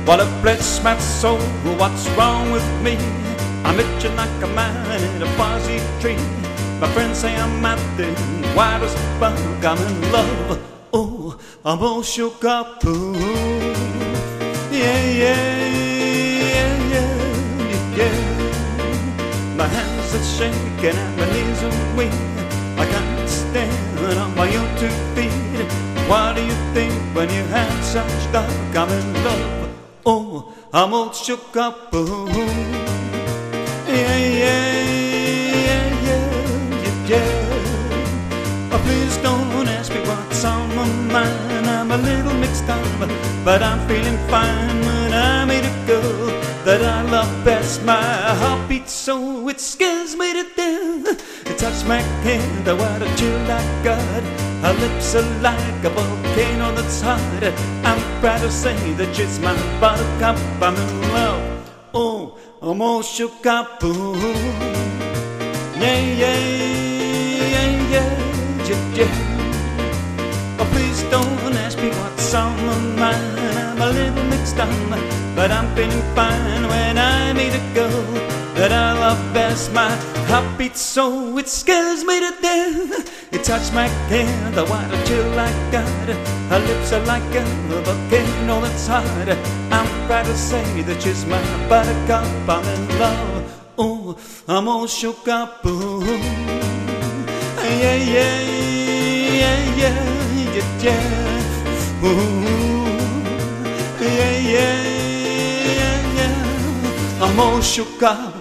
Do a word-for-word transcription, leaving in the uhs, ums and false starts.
Well, it bless my soul, what's wrong with me? I'm itching like a man in a fuzzy tree. My friends say I'm out there, wide as a bug, I'm in love. Oh, I'm all shook up. Ooh. Yeah, yeah, yeah, yeah, yeah. My hands are shaking and my knees are weak. I can't stand on my own two feet. What do you think when you have such luck? I'm in love. Oh, I'm all shook up. Ooh. Yeah, yeah, yeah, yeah, yeah. Oh, please don't ask me what's on my mind. I'm a little mixed up, but I'm feeling fine when I meet a girl that I love best. My heart beats so it scares me to death. It touched my hand, what a chill I got. Her lips are like a volcano that's hot. I'm proud to say that she's my buttercup. I'm in love. Oh, I'm all shook up. Ooh. Yeah, yeah, yeah, yeah, yeah, yeah. Oh, please don't ask me what's on my mind. I'm a little mixed up, but I'm feeling fine when I meet a girl that I love best. My heart beats so it scares me to death. It touched my hand, the water chill I got. Her lips are like a volcano that's hot. I'm proud to say that she's my buttercup. I'm in love. Oh, I'm all shook up. Ooh. Yeah, yeah, yeah, yeah, yeah, yeah. Ooh. Yeah, yeah, yeah, yeah. I'm all shook up.